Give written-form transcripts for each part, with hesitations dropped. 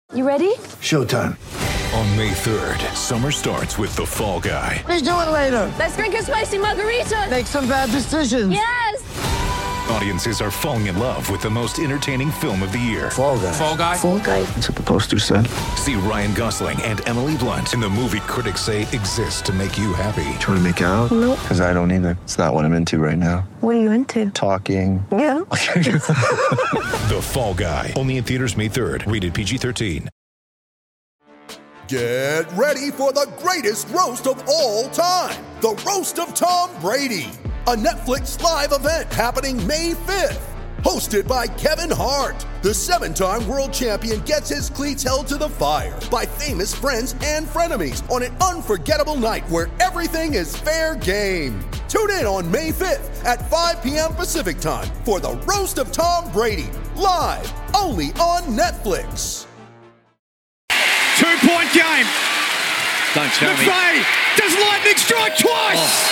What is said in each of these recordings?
You ready? Showtime. On May 3rd, summer starts with The Fall Guy. Let's do it later. Let's drink a spicy margarita. Make some bad decisions. Yes! Audiences are falling in love with the most entertaining film of the year. Fall Guy. Fall Guy? Fall Guy. That's what the poster said. See Ryan Gosling and Emily Blunt in the movie critics say exists to make you happy. Trying to make it out? Nope. Because I don't either. It's not what I'm into right now. What are you into? Talking. Yeah. The Fall Guy. Only in theaters May 3rd. Rated PG-13. Get ready for the greatest roast of all time. The Roast of Tom Brady. A Netflix live event happening May 5th. Hosted by Kevin Hart. The 7-time world champion gets his cleats held to the fire by famous friends and frenemies on an unforgettable night where everything is fair game. Tune in on May 5th at 5 p.m. Pacific time for the Roast of Tom Brady. Live only on Netflix. 2-point game. Don't tell me. McVay does lightning strike twice.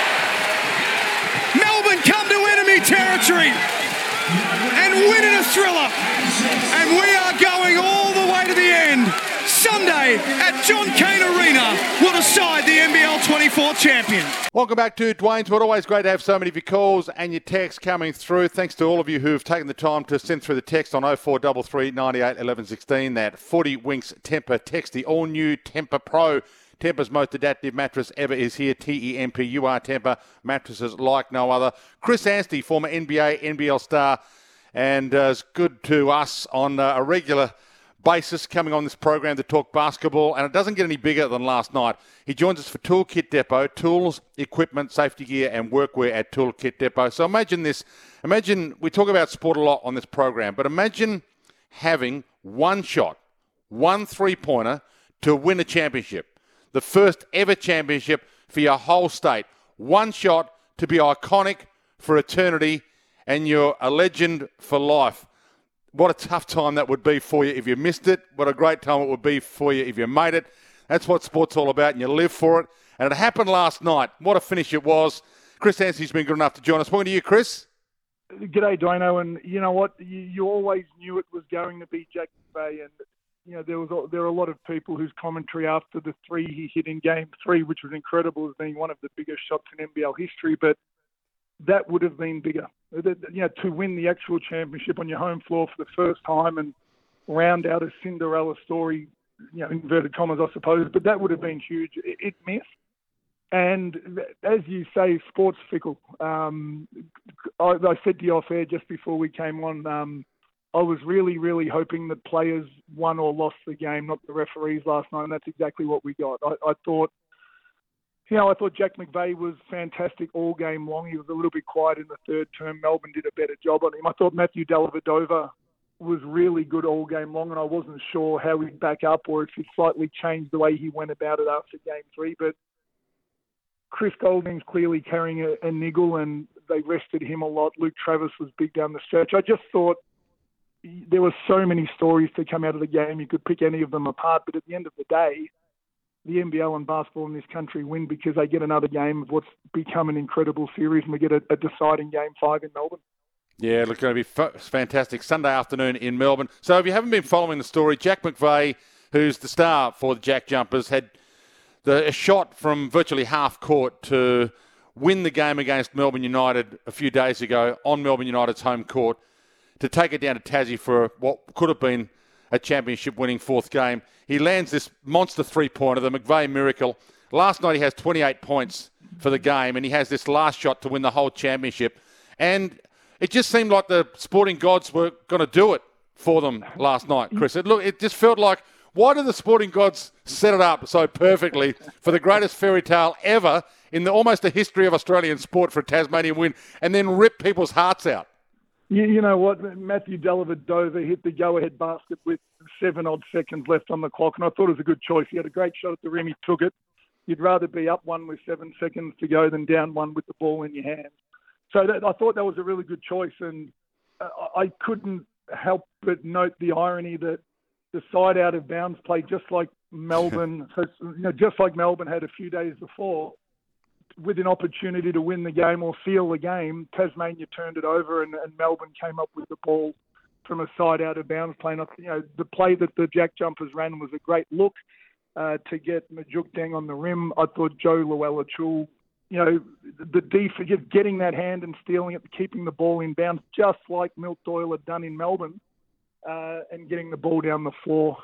Melbourne come to enemy territory and win in a thriller. And we are going all the way to the end. Sunday at John Cain Arena will decide the NBL 24 champion. Welcome back to Dwayne's World. Always great to have so many of your calls and your texts coming through. Thanks to all of you who have taken the time to send through the text on 0433 98 11 16. That 40 Winks Tempur text. The all-new Tempur Pro. Tempur's most adaptive mattress ever is here. TEMPUR Tempur. Mattresses like no other. Chris Anstey, former NBA, NBL star, and is good to us on a regular basis, coming on this program to talk basketball, and it doesn't get any bigger than last night. He joins us for Toolkit Depot, tools, equipment, safety gear and workwear at Toolkit Depot. So imagine this. Imagine, we talk about sport a lot on this program, but imagine having one shot, one three-pointer to win a championship. The first ever championship for your whole state. One shot to be iconic for eternity, and you're a legend for life. What a tough time that would be for you if you missed it. What a great time it would be for you if you made it. That's what sport's all about, and you live for it. And it happened last night. What a finish it was. Chris Anstey's been good enough to join us. Welcome to you, Chris. G'day, Dino. And you know what? You always knew it was going to be Jack McVay. And, you know, there were a lot of people whose commentary after the three he hit in Game 3, which was incredible, as being one of the biggest shots in NBL history. But that would have been bigger. You know, to win the actual championship on your home floor for the first time and round out a Cinderella story, you know, inverted commas, I suppose, but that would have been huge. It missed. And as you say, sport's fickle. I said to you off air just before we came on, I was really, really hoping that players won or lost the game, not the referees last night, and that's exactly what we got. I thought Jack McVay was fantastic all game long. He was a little bit quiet in the third term. Melbourne did a better job on him. I thought Matthew Dellavedova was really good all game long, and I wasn't sure how he'd back up or if he'd slightly changed the way he went about it after Game 3. But Chris Golding's clearly carrying a niggle, and they rested him a lot. Luke Travis was big down the stretch. I just thought there were so many stories to come out of the game. You could pick any of them apart, but at the end of the day, the NBL and basketball in this country win because they get another game of what's become an incredible series, and we get a deciding Game 5 in Melbourne. Yeah, it's going to be fantastic. Sunday afternoon in Melbourne. So if you haven't been following the story, Jack McVay, who's the star for the Jack Jumpers, had a shot from virtually half court to win the game against Melbourne United a few days ago on Melbourne United's home court to take it down to Tassie for what could have been a championship-winning fourth game. He lands this monster three-pointer, the McVay miracle. Last night he has 28 points for the game, and he has this last shot to win the whole championship. And it just seemed like the sporting gods were going to do it for them last night, Chris. It just felt like, why did the sporting gods set it up so perfectly for the greatest fairy tale ever in almost the history of Australian sport for a Tasmanian win, and then rip people's hearts out? You know what? Matthew Dellavedova hit the go-ahead basket with 7-odd seconds left on the clock, and I thought it was a good choice. He had a great shot at the rim. He took it. You'd rather be up one with 7 seconds to go than down one with the ball in your hands. So I thought that was a really good choice, and I couldn't help but note the irony that the side out of bounds play just like Melbourne, just like Melbourne had a few days before, with an opportunity to win the game or seal the game. Tasmania turned it over, and Melbourne came up with the ball from a side out of bounds play. The play that the Jack Jumpers ran was a great look to get Majuk Deng on the rim. I thought Joe Luella-Chul, the defense, getting that hand and stealing it, keeping the ball in bounds, just like Milt Doyle had done in Melbourne, and getting the ball down the floor.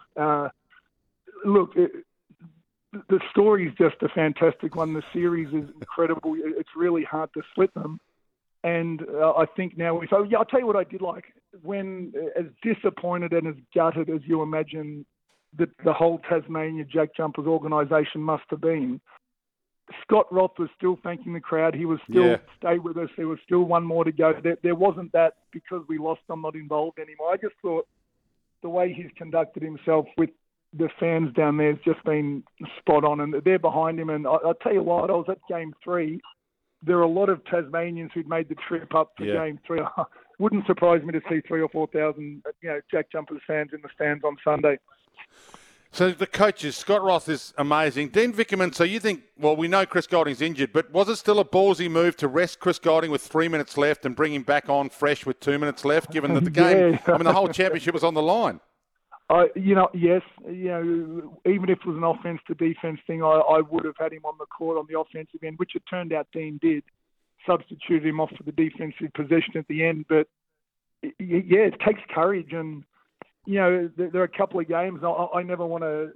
The story is just a fantastic one. The series is incredible. It's really hard to split them. And I think now I'll tell you what I did like. When, as disappointed and as gutted as you imagine that the whole Tasmania Jack Jumpers organisation must have been, Scott Roth was still thanking the crowd. He was still, stay with us. There was still one more to go. There wasn't that because we lost, I'm not involved anymore. I just thought the way he's conducted himself with the fans down there has just been spot on, and they're behind him. And I'll tell you what, I was at Game 3. There are a lot of Tasmanians who'd made the trip up for Game 3. Wouldn't surprise me to see 3,000 or 4,000, Jack Jumpers fans in the stands on Sunday. So the coaches, Scott Roth is amazing. Dean Vickerman, so you think, well, we know Chris Goulding's injured, but was it still a ballsy move to rest Chris Goulding with 3 minutes left and bring him back on fresh with 2 minutes left, given that the game, the whole championship was on the line? Yes. Even if it was an offense to defense thing, I would have had him on the court on the offensive end, which it turned out Dean did. Substituted him off for the defensive possession at the end. But, it takes courage. And, there are a couple of games. I never want to,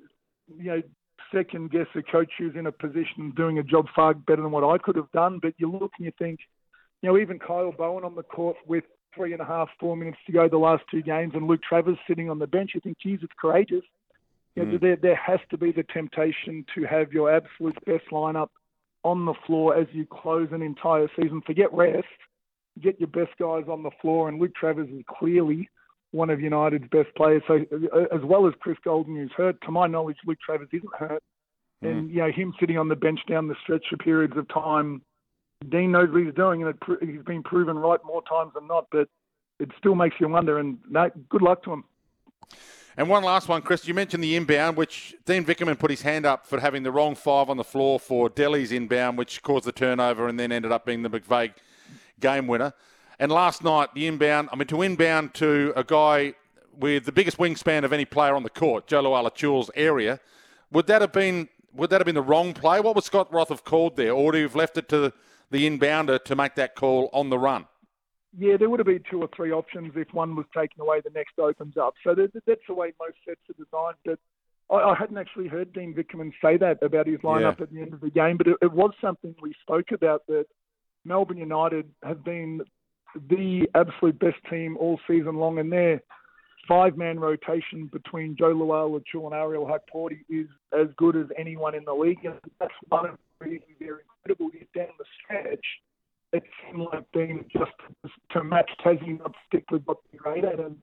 second guess a coach who's in a position doing a job far better than what I could have done. But you look and you think, even Kyle Bowen on the court with 3.5, 4 minutes to go the last two games, and Luke Travers sitting on the bench, you think, geez, it's courageous. There has to be the temptation to have your absolute best lineup on the floor as you close an entire season. Forget rest. Get your best guys on the floor, and Luke Travers is clearly one of United's best players. So as well as Chris Goulding, who's hurt, to my knowledge, Luke Travers isn't hurt. And, him sitting on the bench down the stretch for periods of time, Dean knows what he's doing, and he's been proven right more times than not, but it still makes you wonder, and good luck to him. And one last one, Chris. You mentioned the inbound, which Dean Vickerman put his hand up for having the wrong 5 on the floor for Delhi's inbound, which caused the turnover and then ended up being the McVeigh game winner. And last night, the inbound, to inbound to a guy with the biggest wingspan of any player on the court, Joe Luella-Chul's area, would that have been the wrong play? What would Scott Roth have called there? Or would he have left it to the inbounder to make that call on the run? Yeah, there would have been 2 or 3 options. If one was taken away, the next opens up. So that's the way most sets are designed. But I hadn't actually heard Dean Vickerman say that about his lineup at the end of the game. But it was something we spoke about, that Melbourne United have been the absolute best team all season long. And their 5-man rotation between Joe Luella-Chul and Ariel Hukporti is as good as anyone in the league. And that's one of the reasons they're incredible. Down the stretch, it seemed like being just to match Tassie, not stick with what they're great at. And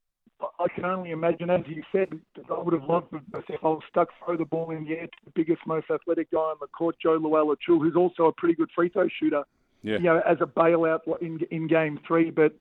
I can only imagine, as you said, I would have loved if I was stuck, throw the ball in the air to the biggest, most athletic guy on the court, Joe Luella-Chul, who's also a pretty good free throw shooter, as a bailout in Game 3. But,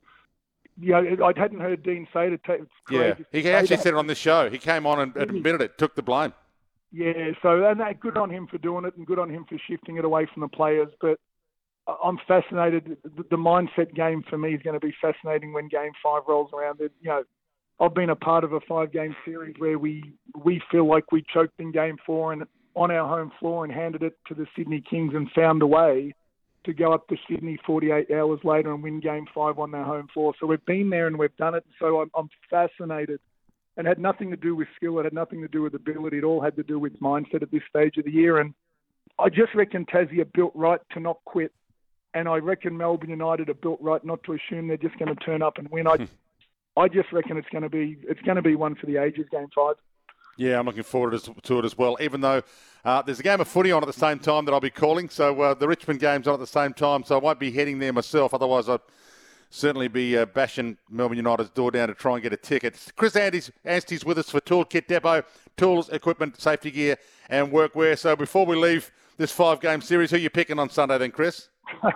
I hadn't heard Dean say it. He actually said it on this show. He came on and admitted it, took the blame. Yeah, so good on him for doing it, and good on him for shifting it away from the players. But I'm fascinated. The mindset game for me is going to be fascinating when Game 5 rolls around. I've been a part of a 5-game series where we feel like we choked in Game 4 and on our home floor and handed it to the Sydney Kings and found a way to go up to Sydney 48 hours later and win Game 5 on their home floor. So we've been there and we've done it. So I'm fascinated. And had nothing to do with skill. It had nothing to do with ability. It all had to do with mindset at this stage of the year. And I just reckon Tassie are built right to not quit. And I reckon Melbourne United are built right not to assume they're just going to turn up and win. I just reckon it's going to be one for the ages, Game 5. Yeah, I'm looking forward to it as well, even though there's a game of footy on at the same time that I'll be calling. So the Richmond game's on at the same time, so I won't be heading there myself. Otherwise, I'd certainly be bashing Melbourne United's door down to try and get a ticket. Chris Anstey's with us for Toolkit Depot, tools, equipment, safety gear and workwear. So before we leave this 5-game series, who are you picking on Sunday then, Chris?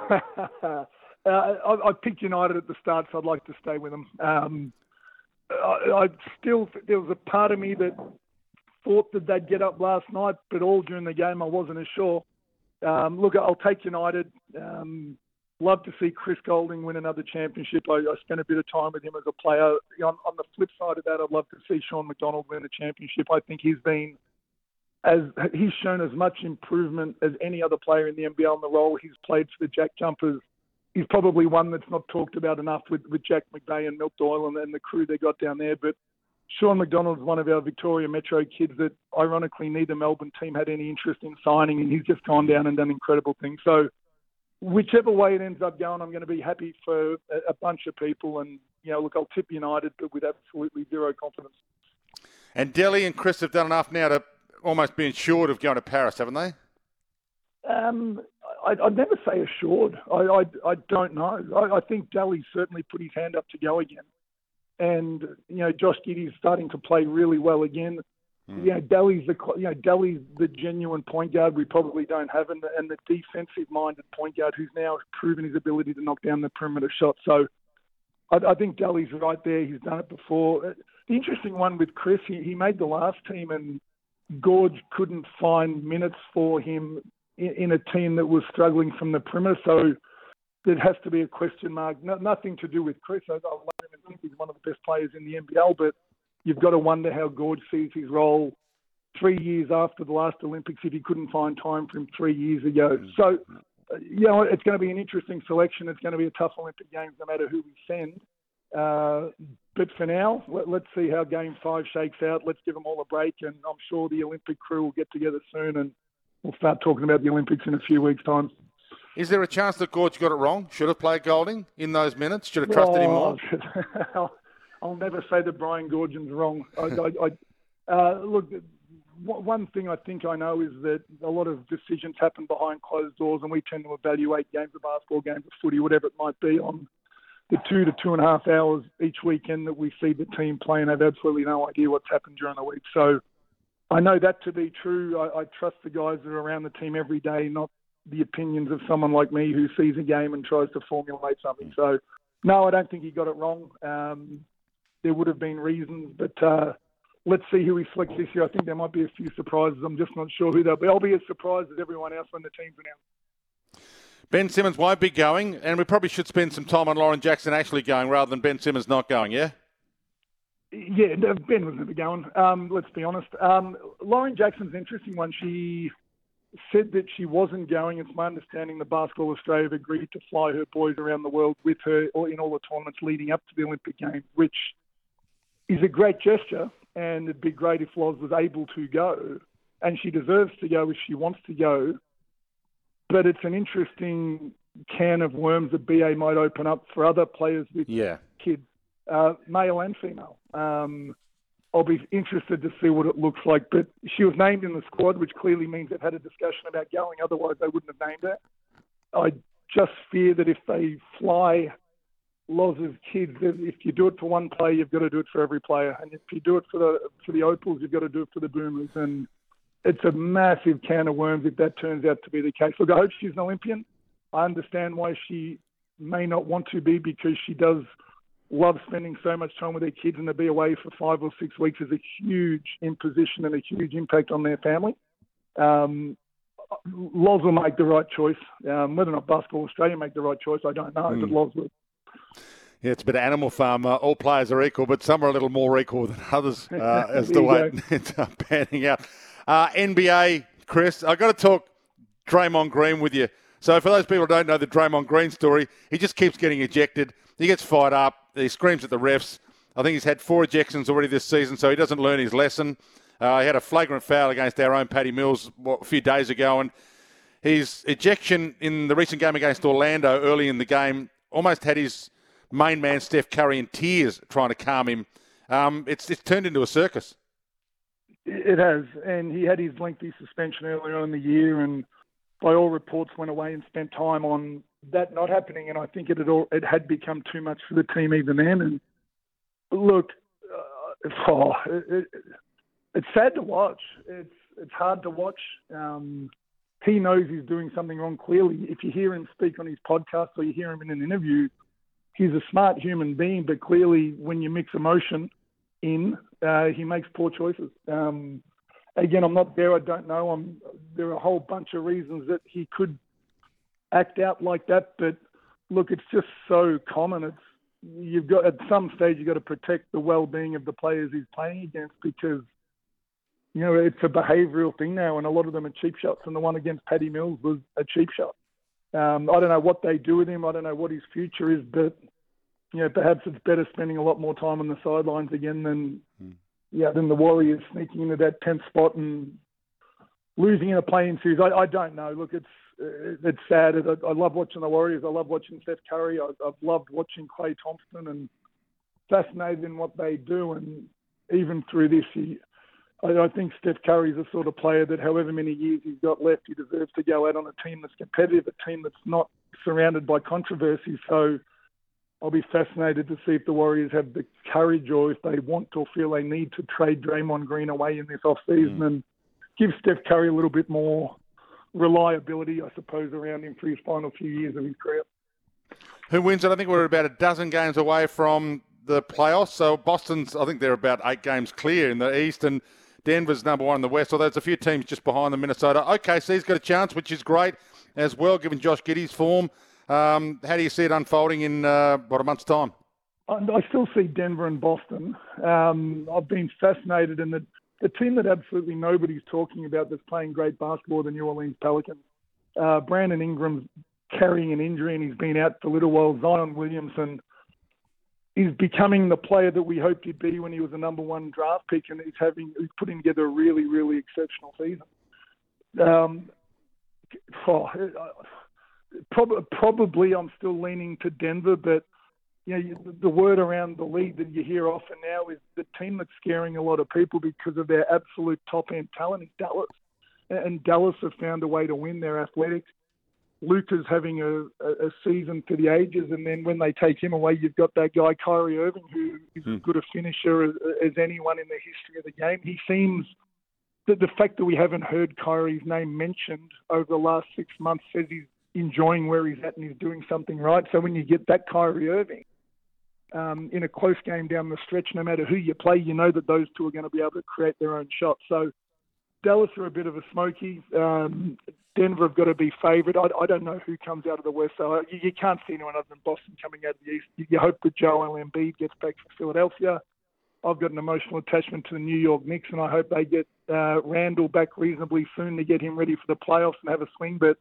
I picked United at the start, so I'd like to stay with them. There was a part of me that thought that they'd get up last night, but all during the game I wasn't as sure. Look, I'll take United. Love to see Chris Golding win another championship. I spent a bit of time with him as a player. On the flip side of that, I'd love to see Sean McDonald win a championship. I think he's shown as much improvement as any other player in the NBL in the role he's played for the Jack Jumpers. He's probably one that's not talked about enough with Jack McVeigh and Milt Doyle and the crew they got down there. But Sean McDonald's one of our Victoria Metro kids that ironically neither Melbourne team had any interest in signing, and he's just gone down and done incredible things. So whichever way it ends up going, I'm going to be happy for a bunch of people. And, look, I'll tip United, but with absolutely zero confidence. And Delhi and Chris have done enough now to almost be assured of going to Paris, haven't they? I'd never say assured. I don't know. I think Delhi's certainly put his hand up to go again. And, Josh Giddey's starting to play really well again. Delhi's the genuine point guard we probably don't have, and the defensive-minded point guard who's now proven his ability to knock down the perimeter shot. So I think Delhi's right there. He's done it before. The interesting one with Chris, he made the last team, and Gorge couldn't find minutes for him in a team that was struggling from the perimeter. So there has to be a question mark. Nothing to do with Chris. I love him and think he's one of the best players in the NBL, but you've got to wonder how Gorge sees his role 3 years after the last Olympics if he couldn't find time for him 3 years ago. So, it's going to be an interesting selection. It's going to be a tough Olympic Games no matter who we send. But for now, let's see how Game 5 shakes out. Let's give them all a break, and I'm sure the Olympic crew will get together soon, and we'll start talking about the Olympics in a few weeks' time. Is there a chance that Gorge got it wrong? Should have played Golding in those minutes? Should have trusted him more? I'll never say that Brian Goorjian's wrong. Look, one thing I think I know is that a lot of decisions happen behind closed doors, and we tend to evaluate games of basketball, games of footy, whatever it might be, on the 2 to 2.5 hours each weekend that we see the team play, and have absolutely no idea what's happened during the week. So I know that to be true. I trust the guys that are around the team every day, not the opinions of someone like me who sees a game and tries to formulate something. So, no, I don't think he got it wrong. There would have been reasons, but let's see who he selects this year. I think there might be a few surprises. I'm just not sure who they'll be. I'll be as surprised as everyone else when the team's announced. Ben Simmons won't be going, and we probably should spend some time on Lauren Jackson actually going rather than Ben Simmons not going, yeah? Yeah, Ben was never going, let's be honest. Lauren Jackson's an interesting one. She said that she wasn't going. It's my understanding the Basketball Australia have agreed to fly her boys around the world with her in all the tournaments leading up to the Olympic Games, which is a great gesture, and it'd be great if Loz was able to go, and she deserves to go if she wants to go. But it's an interesting can of worms that BA might open up for other players with kids, male and female. I'll be interested to see what it looks like. But she was named in the squad, which clearly means they've had a discussion about going. Otherwise, they wouldn't have named her. I just fear that if they fly Loz's kids, if you do it for one player, you've got to do it for every player. And if you do it for the Opals, you've got to do it for the Boomers. And it's a massive can of worms if that turns out to be the case. Look, I hope she's an Olympian. I understand why she may not want to be, because she does love spending so much time with their kids, and to be away for 5 or 6 weeks is a huge imposition and a huge impact on their family. Loz will make the right choice. Whether or not Basketball Australia make the right choice, I don't know, but Loz will. Yeah, it's a bit of Animal Farm. All players are equal, but some are a little more equal than others as the way it's panning out. NBA, Chris, I've got to talk Draymond Green with you. So for those people who don't know the Draymond Green story, he just keeps getting ejected. He gets fired up. He screams at the refs. I think he's had 4 ejections already this season, so he doesn't learn his lesson. He had a flagrant foul against our own Paddy Mills a few days ago, and his ejection in the recent game against Orlando early in the game almost had his main man, Steph Curry, in tears trying to calm him. It's turned into a circus. It has, and he had his lengthy suspension earlier on in the year, and by all reports went away and spent time on that not happening, and I think it had become too much for the team even then. And look, it's sad to watch. It's hard to watch. He knows he's doing something wrong, clearly. If you hear him speak on his podcast or you hear him in an interview, he's a smart human being, but clearly when you mix emotion in, he makes poor choices. Again, I'm not there. I don't know. There are a whole bunch of reasons that he could act out like that, but look, it's just so common. You've got at some stage you've got to protect the well-being of the players he's playing against because, you know, it's a behavioural thing now, and a lot of them are cheap shots. And the one against Paddy Mills was a cheap shot. I don't know what they do with him. I don't know what his future is, but you know, perhaps it's better spending a lot more time on the sidelines again than the Warriors sneaking into that 10th spot and losing in a play-in series. I don't know. Look, it's sad. I love watching the Warriors. I love watching Steph Curry. I've loved watching Klay Thompson and fascinated in what they do. And even through this, I think Steph Curry's the sort of player that however many years he's got left, he deserves to go out on a team that's competitive, a team that's not surrounded by controversy. So I'll be fascinated to see if the Warriors have the courage or if they want or feel they need to trade Draymond Green away in this off-season and give Steph Curry a little bit more reliability, I suppose, around him for his final few years of his career. Who wins it? I think we're about a dozen games away from the playoffs. So Boston's, I think they're about 8 games clear in the East, and Denver's number 1 in the West, although there's a few teams just behind them. Minnesota. OKC's got a chance, which is great as well, given Josh Giddey's form. How do you see it unfolding in, a month's time? I still see Denver and Boston. I've been fascinated in the team that absolutely nobody's talking about that's playing great basketball, the New Orleans Pelicans. Brandon Ingram's carrying an injury and he's been out for a little while. Zion Williamson is becoming the player that we hoped he'd be when he was a number 1 draft pick, and he's putting together a really, really exceptional season. Probably I'm still leaning to Denver, but you know, the word around the league that you hear often now is the team that's scaring a lot of people because of their absolute top-end talent is Dallas. And Dallas have found a way to win. Their athletics. Luka's having a season for the ages, and then when they take him away, you've got that guy Kyrie Irving, who is as good a finisher as anyone in the history of the game. He seems that the fact that we haven't heard Kyrie's name mentioned over the last 6 months says he's enjoying where he's at and he's doing something right. So when you get that Kyrie Irving in a close game down the stretch, no matter who you play, you know that those two are going to be able to create their own shots. So Dallas are a bit of a smoky. Denver have got to be favoured. I don't know who comes out of the West, so you can't see anyone other than Boston coming out of the East. You hope that Joel Embiid gets back to Philadelphia. I've got an emotional attachment to the New York Knicks, and I hope they get Randall back reasonably soon to get him ready for the playoffs and have a swing. But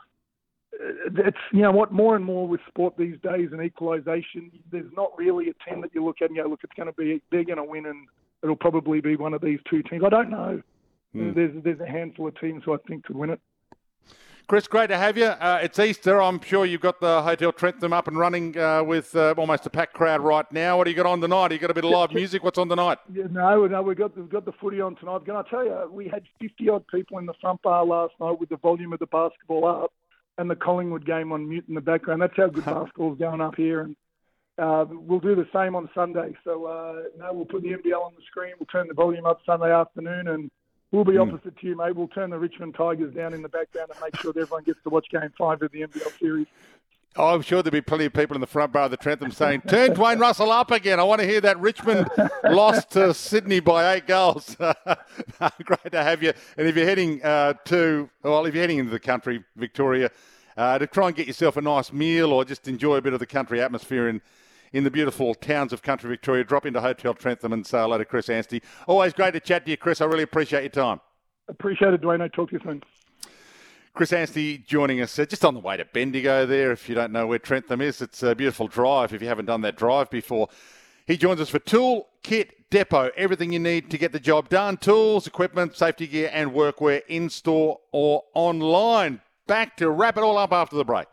it's, you know what, more and more with sport these days and equalisation, there's not really a team that you look at and go, look, it's going to be, they're going to win and it'll probably be one of these 2 teams. I don't know. There's a handful of teams who I think could win it. Chris, great to have you. It's Easter. I'm sure you've got the Hotel Trentham up and running with almost a packed crowd right now. What do you got on tonight? You got a bit of live music? What's on tonight? Yeah, no, we've got the footy on tonight. Can I tell you, we had 50-odd people in the front bar last night with the volume of the basketball up and the Collingwood game on mute in the background. That's how good basketball's going up here. And we'll do the same on Sunday. So, we'll put the NBL on the screen. We'll turn the volume up Sunday afternoon, and we'll be opposite to you, mate. We'll turn the Richmond Tigers down in the background and make sure that everyone gets to watch Game 5 of the NBL series. Oh, I'm sure there'll be plenty of people in the front bar of the Trentham saying, turn Dwayne Russell up again. I want to hear that Richmond lost to Sydney by 8 goals. Great to have you. And if you're heading if you're heading into the country, Victoria, to try and get yourself a nice meal or just enjoy a bit of the country atmosphere in the beautiful towns of country Victoria, drop into Hotel Trentham and say hello to Chris Anstey. Always great to chat to you, Chris. I really appreciate your time. Appreciate it, Dwayne. I'll talk to you soon. Chris Anstey joining us just on the way to Bendigo there. If you don't know where Trentham is, it's a beautiful drive if you haven't done that drive before. He joins us for Tool Kit Depot. Everything you need to get the job done. Tools, equipment, safety gear and workwear in-store or online. Back to wrap it all up after the break.